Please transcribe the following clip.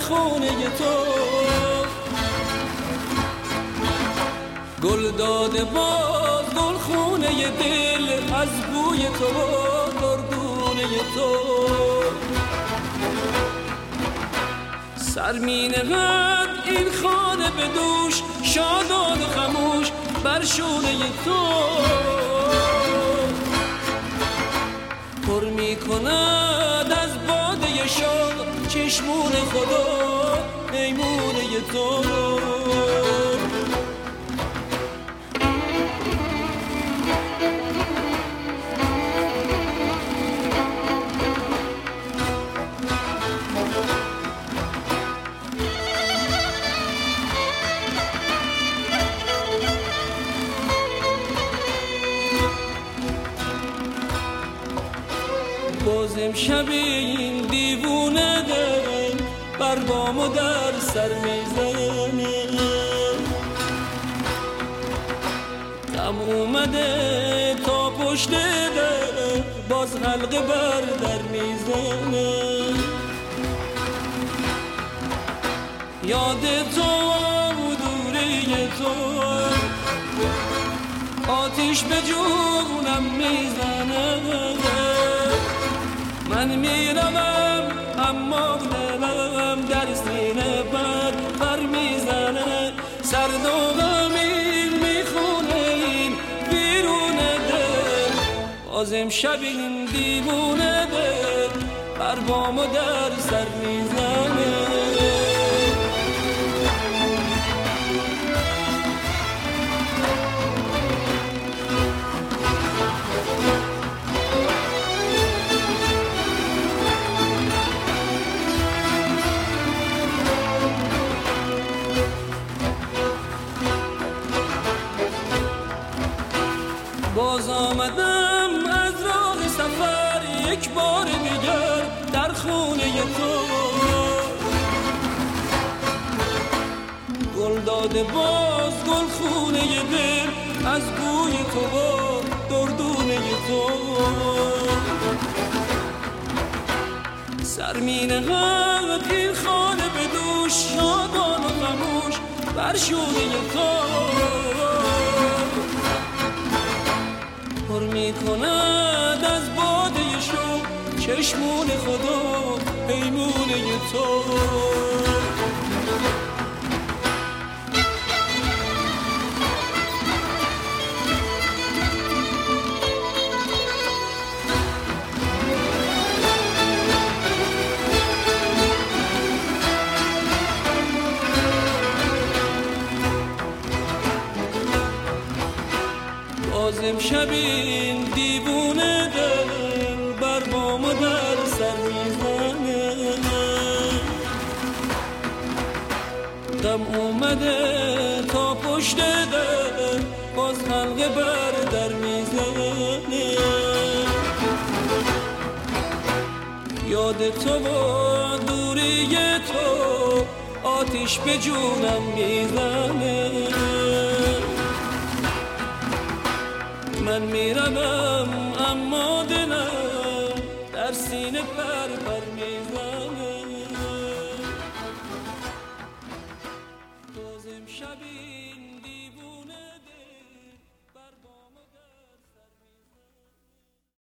خونه تو. گل داده باز گل خونه دل از بوی تو دردونه تو. سر می نهد این خانه به دوش شادان و خموش بر شونه تو. پر می کند از باده شوق چشمون خدا میمونه تو. باز امشب این دیوونه دل بر بام و در سر میزنه. غم اومده تا پشت در باز حلقه بر در میزنه. یاد تو و دوری تو آتیش به جونم میزنه. من میروم اما دلم در سینه بر میزنه. سرد و غمین میخونه این بیرون دل. باز امشب این دیوونه دل بر بام و در سر میزنه. باز آمدم از راه سفر یک بار دیگر در خونه تو. گل داده باز گل خونه دل از بوی تو و دردونه تو. سر می نهد این خانه به دوش شادان و خموش بر شونه تو. پر می کند از باده شو چشمون خدا پیمونه تو. باز امشب این دیوونه دل بر بام و در سر میزنه. غم اومده تا پشت در باز حلقه بر در میزنه. یاد تو و دوری تو آتیش به جونم میزنه. من میروم اما دلم در سینه پر میزنه. باز امشب این